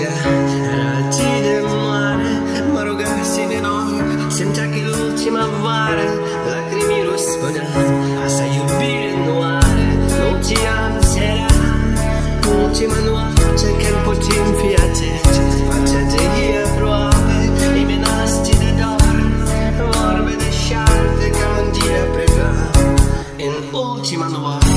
piangea, era atât de mare, mă rugase de noroc, simțea că e l'ultima vară, lacrimii spunea, asta iubire nu are, nu știam seara, ultima noapte când putem fi atenți, față de ei aproape, imenați de dor, vorbe de șarte ca un dia pleca, în ultima noapte.